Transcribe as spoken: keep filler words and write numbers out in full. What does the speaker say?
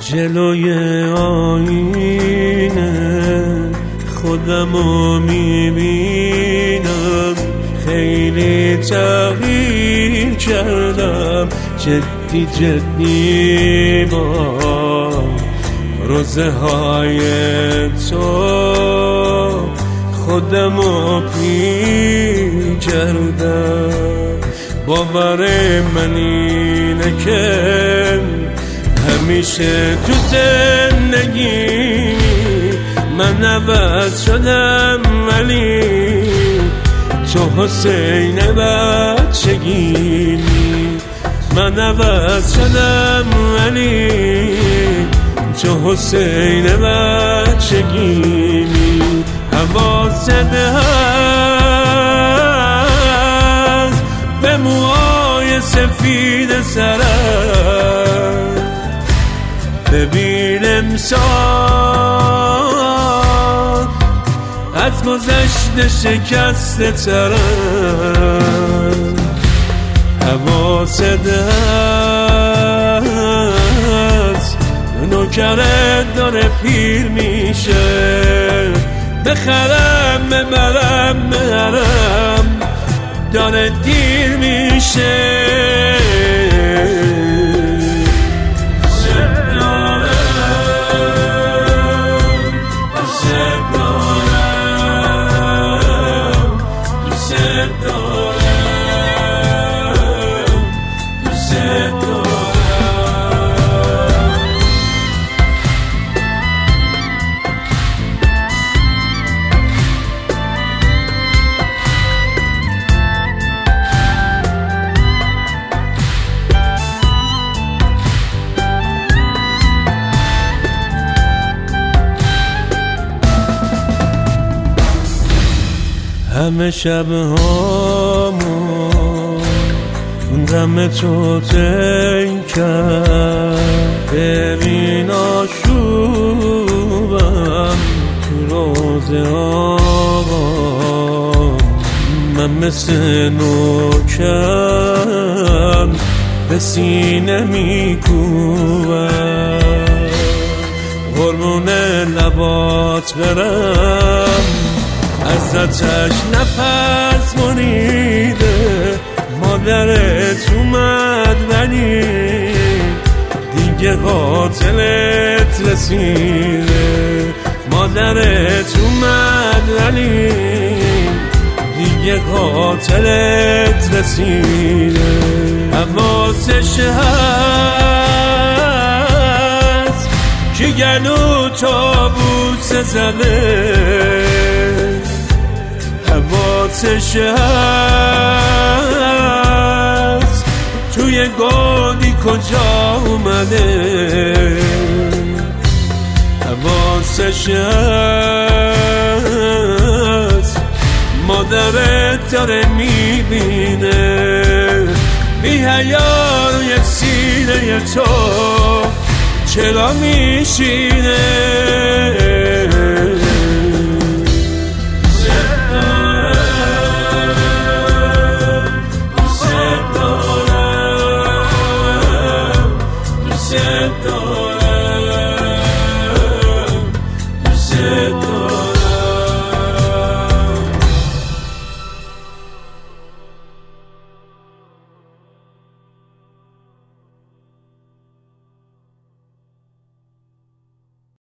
جلوی آینه خودمو میبینم، خیلی تغییر کردم، جدی جدی با روزه های تو خودمو پیر کردم. باور من اینه که همیشه تو زندگی من عوض شدم، ولی تو حسین بچگی. من عوض شدم ولی تو حسین بچگی. حواست هست به موهای سفید سرم، ببین امسال از گذشته شکسته ترم. حواست هست نوکرت داره پیر میشه، بخرم ببرم بهرم داره دیر میشه. همه شبهامون دم تو طی کرد، ببین آشوبم تو روز آقام. من مثل نوکم به سینه میکوبم، قربون لبات برم ازتش نفس بریده. مادرت اومد ولی دیگه قاتلت رسیده. مادرت اومد ولی دیگه قاتلت رسیده. حواسش هست که گلو تابوس زده، حواسش هست توی گودی کجا اومده. حواسش هست مادرت داره میبینه، بی حیا روی سینه تو چرا میشینه.